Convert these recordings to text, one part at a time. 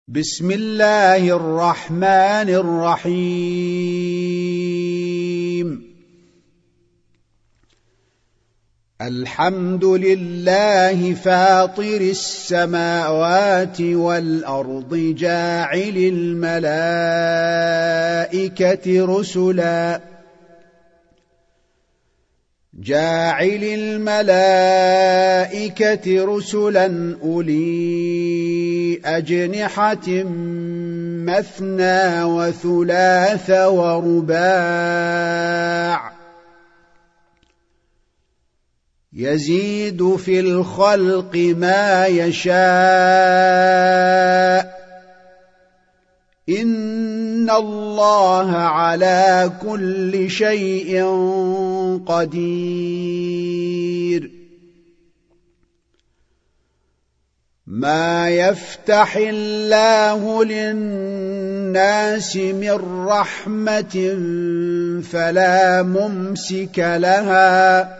بسم الله الرحمن الرحيم. الحمد لله فاطر السماوات والأرض جاعل الملائكة رسلا أولي أجنحة مثنى وثلاث ورباع يزيد في الخلق ما يشاء إن الله على كل شيء قدير. ما يفتح الله للناس من رحمة فلا ممسك لها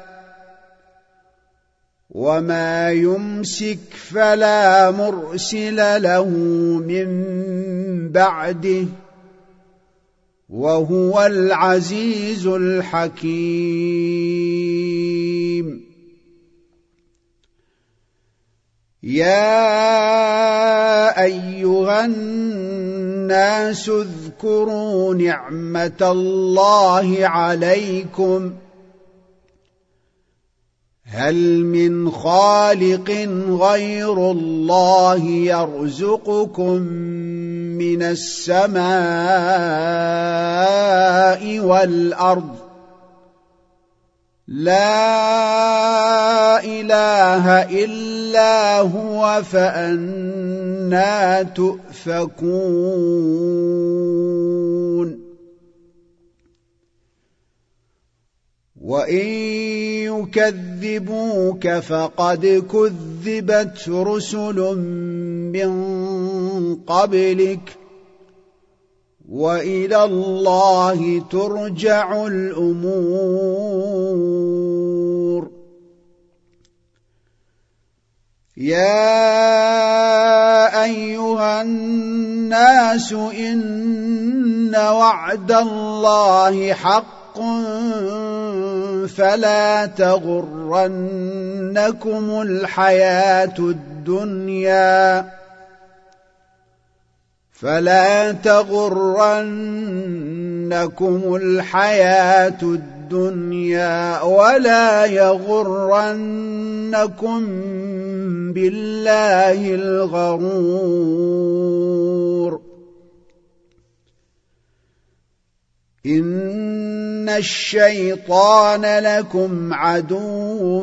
وما يمسك فلا مرسل له من بعده وهو العزيز الحكيم. يا أيها الناس اذكروا نعمة الله عليكم هل من خالق غير الله يرزقكم من السماء والأرض لا إله إلا هو فأنى تؤفكون. وإن يكذبوك فقد كذبت رسل من قبلك وإلى الله ترجع الأمور. يا أيها الناس إن وعد الله حق فلا تغرنكم الحياة الدنيا ولا يغرنكم بالله الغرور. إن الشيطان لكم عدو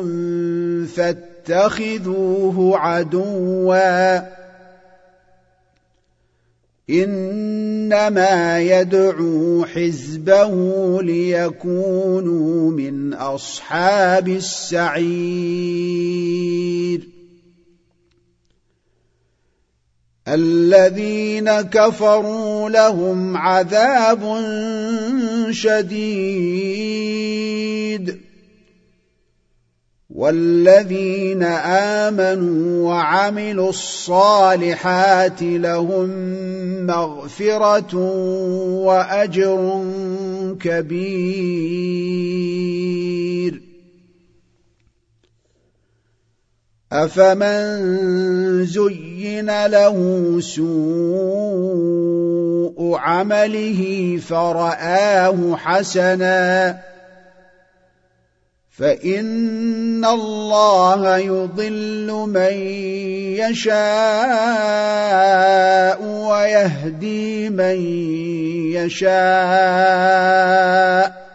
فاتخذوه عدوا إنما يدعو حزبه ليكونوا من أصحاب السعير. الذين كفروا لهم عذاب شديد والذين آمنوا وعملوا الصالحات لهم مغفرة وأجر كبير. أفمن زين له سوء عمله فرآه حسنا فإن الله يضل من يشاء ويهدي من يشاء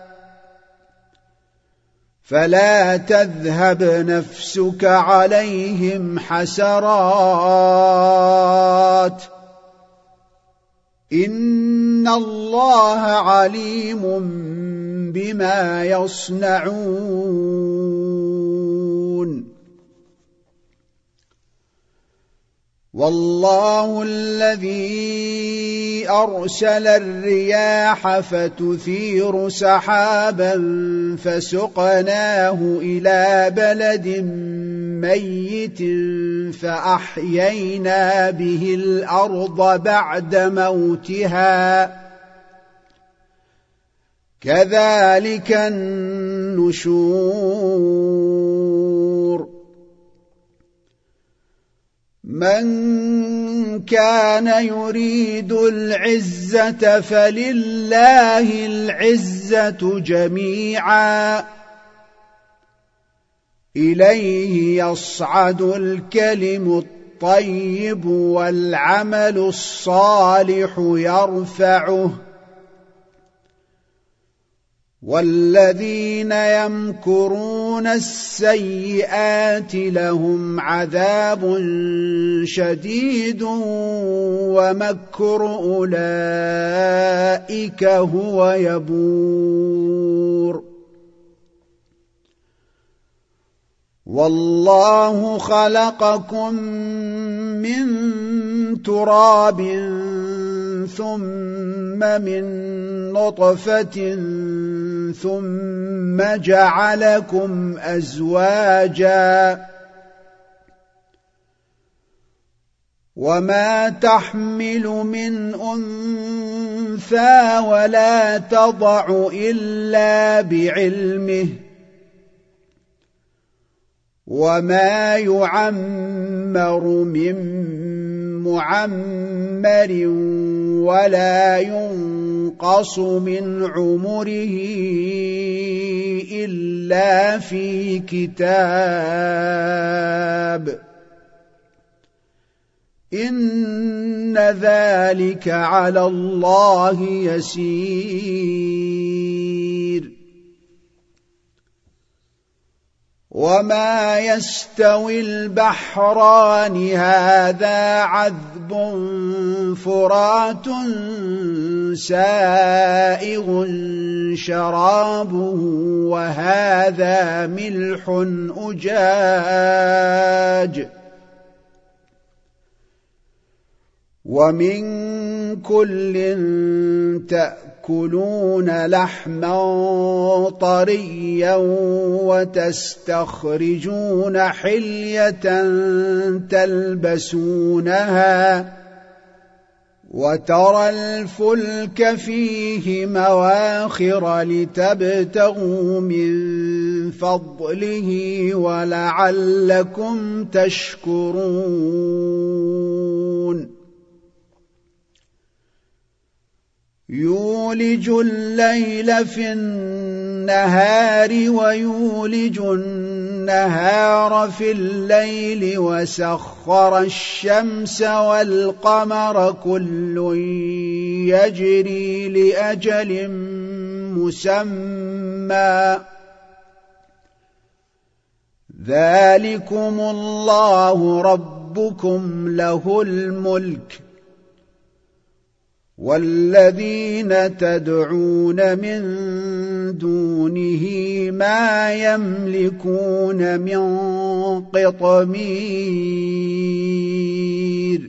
فلا تذهب نفسك عليهم حسرات إن الله عليم بما يصنعون. والله الذي أرسل الرياح فتثير سحابا فسقناه إلى بلد ميت فأحيينا به الأرض بعد موتها كذلك النشور من كان يريد العزة فلله العزة جميعا إليه يصعد الكلم الطيب والعمل الصالح يرفعه والذين يمكرون السيئات لهم عذاب شديد ومكر أولئك هو يبور والله خلقكم من تراب ثم من نطفة ثم جعلكم أزواجا وما تحمل من أنثى ولا تضع إلا بعلمه وما يعمر من معمر ولا ينقص من عمره إلا في كتاب إن ذلك على الله يسير وما يستوي البحران هذا عذب فرات سائغ شرابه وهذا ملح أجاج ومن كل تأكلون لحما طريا وتستخرجون حلية تلبسونها وترى الفلك فيه مواخر لتبتغوا من فضله ولعلكم تشكرون يولج الليل في النهار ويولج النهار في الليل وسخر الشمس والقمر كل يجري لأجل مسمى ذلكم الله ربكم له الملك والذين تدعون من دونه ما يملكون من قطمير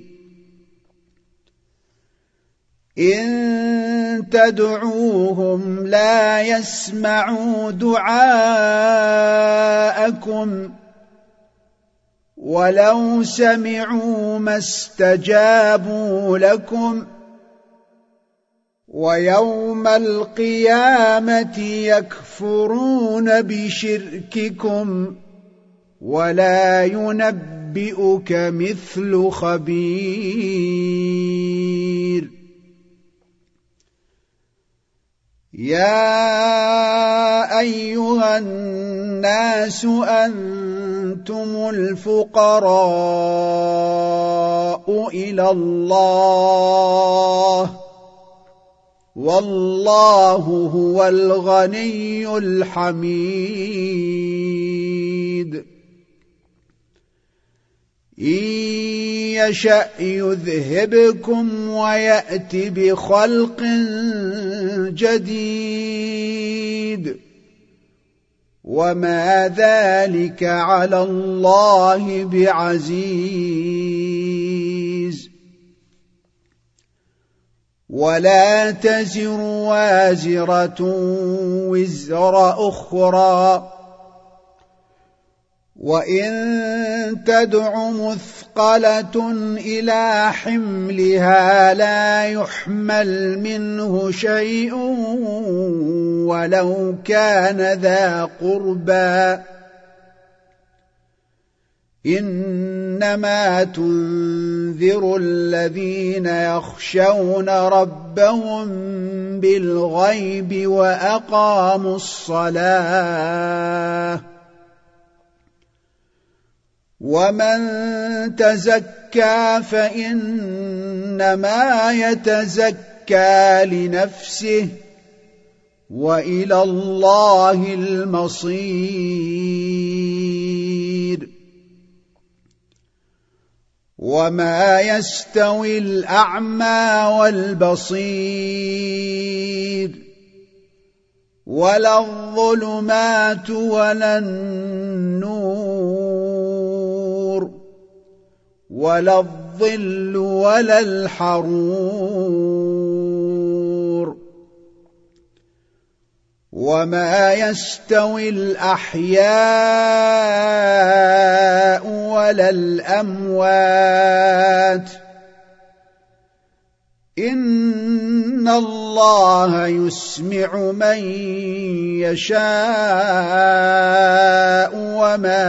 إن تدعوهم لا يسمعوا دعاءكم ولو سمعوا ما استجابوا لكم ويوم القيامة يكفرون بشرككم ولا ينبئك مثل خبير يا أيها الناس أنتم الفقراء إلى الله والله هو الغني الحميد إن يشأ يذهبكم ويأت بخلق جديد وما ذلك على الله بعزيز ولا تزر وازرة وزر أخرى، وإن تدع مثقلة إلى حملها لا يحمل منه شيء ولو كان ذا قربى، إنما تنذر الذين يخشون ربهم بالغيب وأقاموا الصلاة، ومن تزكى فإنما يتزكى لنفسه وإلى الله المصير. وما يستوي الأعمى والبصير ولا الظلمات ولا النور ولا الظل ولا الحرور، وما يستوي الأحياء ولا الأموات، إن الله يسمع من يشاء وما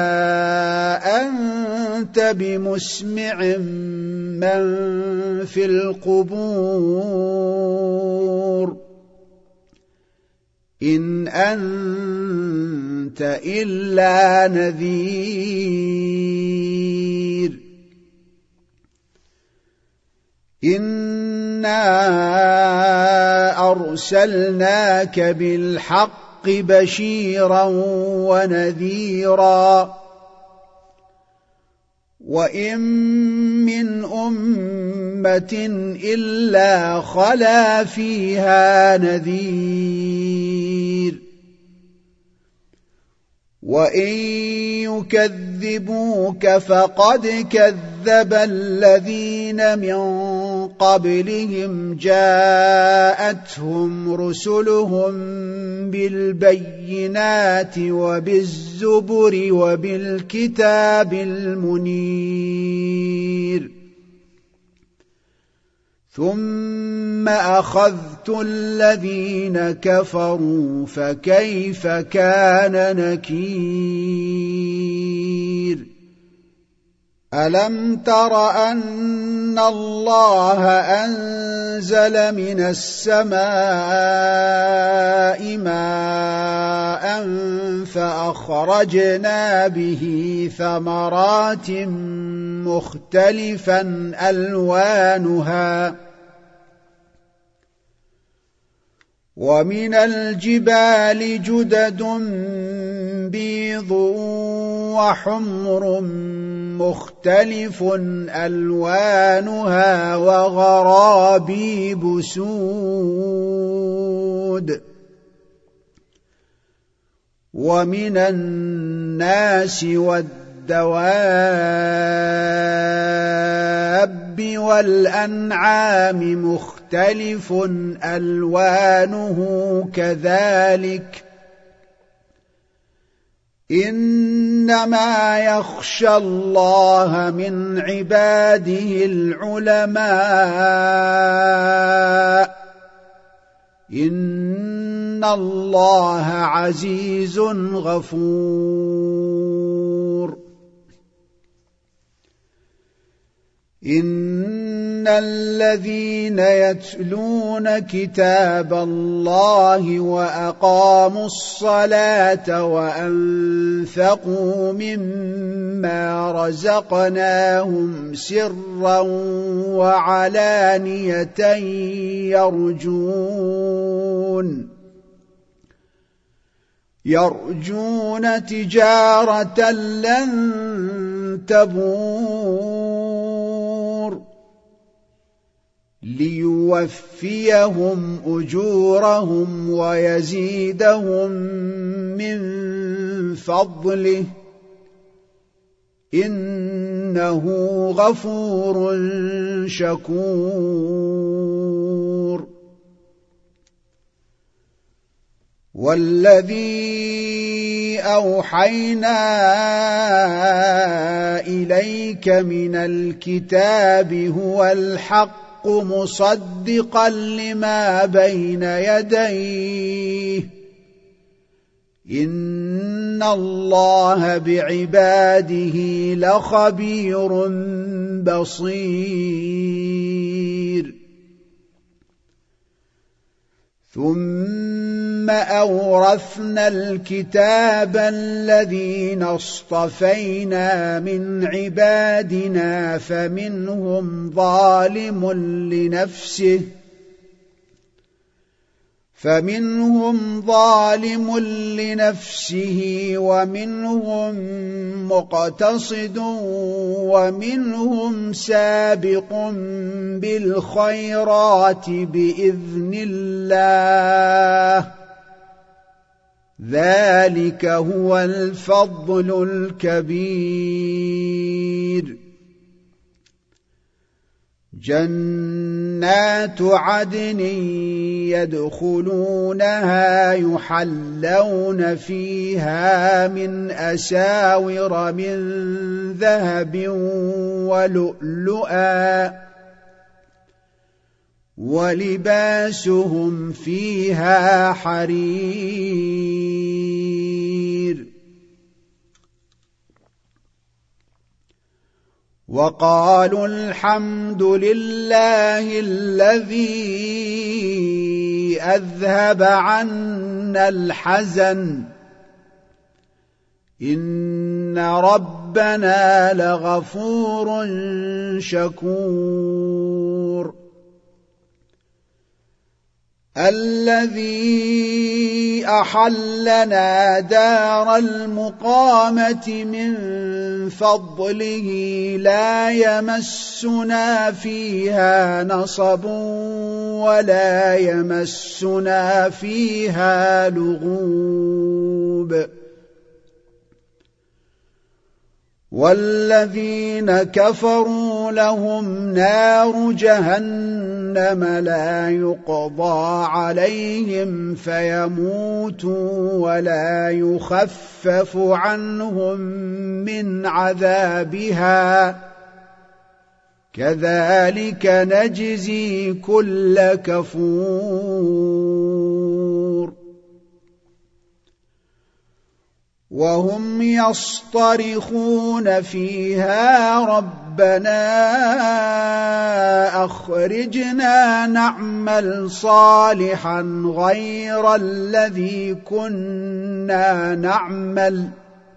أنت بمسمع من في القبور، إن أنت إلا نذير. إنا أرسلناك بالحق بشيرا ونذيرا، وإن من أمة إلا خلا فيها نذير، وإن يكذبوك فقد كذب الذين من قبلهم جاءتهم رسلهم بالبينات وبالزبر وبالكتاب المنير، ثم أخذت الذين كفروا فكيف كان نكير. ألم تر أن الله أنزل من السماء ماء فأخرجنا به ثمرات مختلفا ألوانها، ومن الجبال جدد بيض وحمر مختلف ألوانها وغرابيب سود، ومن الناس والدواب والأنعام مختلف ألوانه كذلك، إنما يخشى الله من عباده العلماء، إن الله عزيز غفور. إن الذين يتلون كتاب الله وأقاموا الصلاة وأنفقوا مما رزقناهم سرا وعلانية يرجون تجارة لن تبور، ليوفيهم أجورهم ويزيدهم من فضله، إنه غفور شكور. والذي أوحينا إليك من الكتاب هو الحق مصدقا لما بين يديه إن الله بعباده لخبير بصير ثم أورثنا الكتاب الذين اصطفينا من عبادنا فمنهم ظالم لنفسه ومنهم مقتصد ومنهم سابق بالخيرات بإذن الله ذلك هو الفضل الكبير جنات عدن يدخلونها يحلون فيها من أساور من ذهب ولؤلؤا ولباسهم فيها حرير وقالوا الحمد لله الذي أذهب عنا الحزن إن ربنا لغفور شكور الذي أحلنا دار المقامة من فضله لا يمسنا فيها نصب ولا يمسنا فيها لغوب والذين كفروا لهم نار جهنم لا يقضى عليهم فيموتوا ولا يخفف عنهم من عذابها كذلك نجزي كل كفور وهم يصطرخون فيها ربنا أخرجنا نعمل صالحا غير الذي كنا نعمل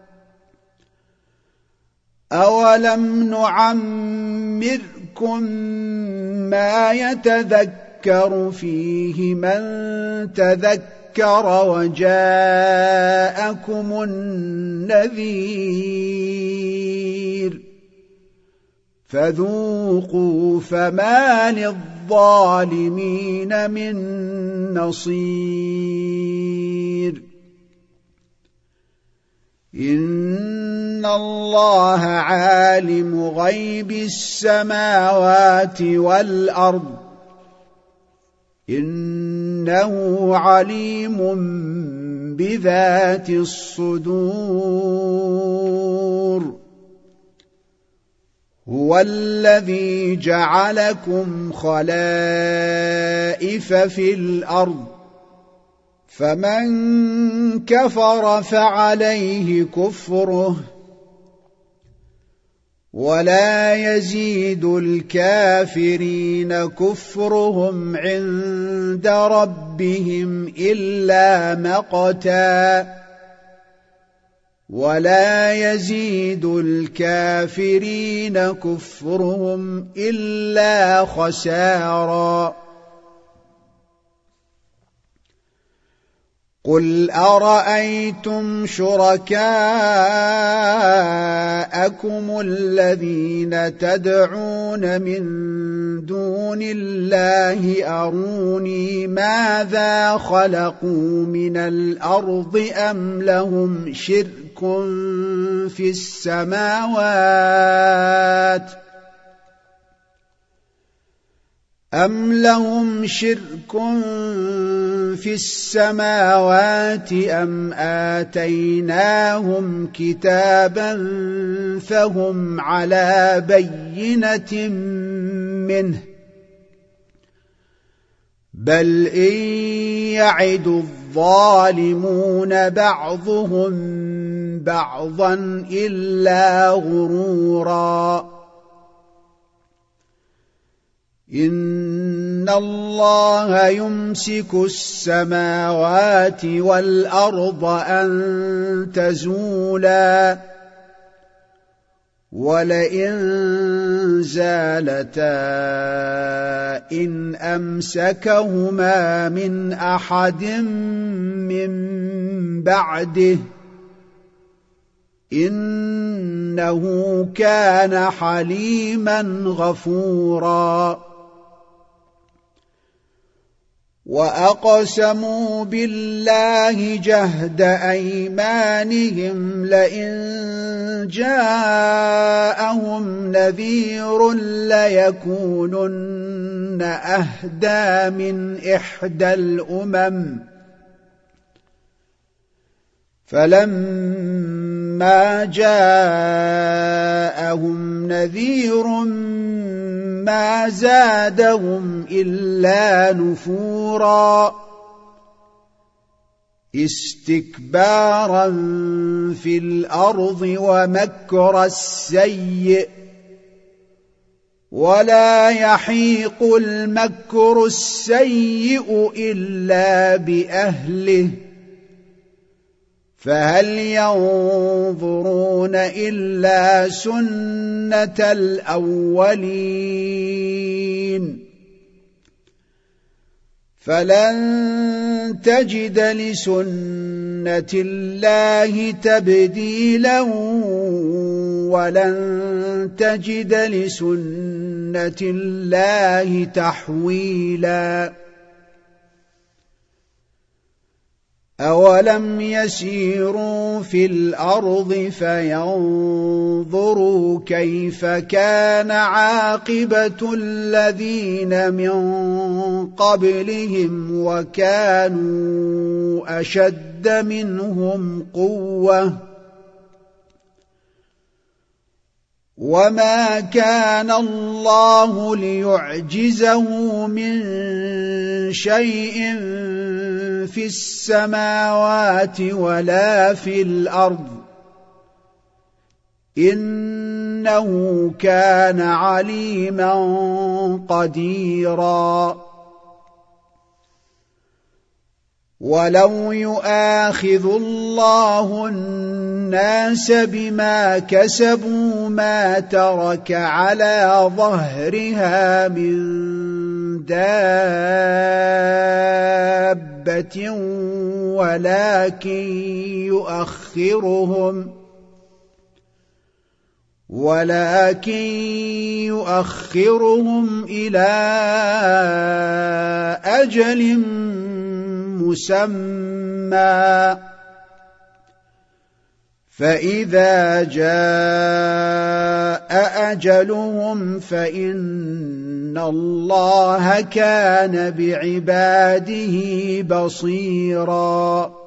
أولم نعمركم ما يتذكر فيه من تذكر وجاءكم النذير فذوقوا فما للظالمين من نصير إن الله عالم غيب السماوات والأرض إنه عليم بذات الصدور هو الذي جعلكم خلائف في الأرض فمن كفر فعليه كفره ولا يزيد الكافرين كفرهم عند ربهم إلا مقتا ولا يزيد الكافرين كفرهم إلا خسارا قل أرأيتم شركاءكم الذين تدعون من دون الله أروني ماذا خلقوا من الأرض أم لهم شرك في السماوات أم لهم شرك في السماوات أم آتيناهم كتابا فهم على بينة منه بل إن يعد الظالمون بعضهم بعضا إلا غرورا إن الله يمسك السماوات والأرض أن تزولا ولئن زالتا إن أمسكهما من أحد من بعده إنه كان حليما غفورا وأقسموا بالله جهد أيمانهم لئن جاءهم نذير ليكونن أهدى من إحدى الأمم فلما جاءهم نذير ما زادهم إلا نفورا استكبارا في الأرض ومكر السيء ولا يحيق المكر السيء إلا بأهله فهل ينظرون إلا سنة الأولين فلن تجد لسنة الله تبديلا ولن تجد لسنة الله تحويلا أولم يسيروا في الأرض فينظروا كيف كان عاقبة الذين من قبلهم وكانوا أشد منهم قوة وما كان الله ليعجزه من شيء في السماوات ولا في الأرض إنه كان عليما قديرا ولو يؤاخذ الله الناس بما كسبوا ما ترك على ظهرها من دابة ولكن يؤخرهم إلى أجل مسمى فإذا جاء أجلهم فإن الله كان بعباده بصيراً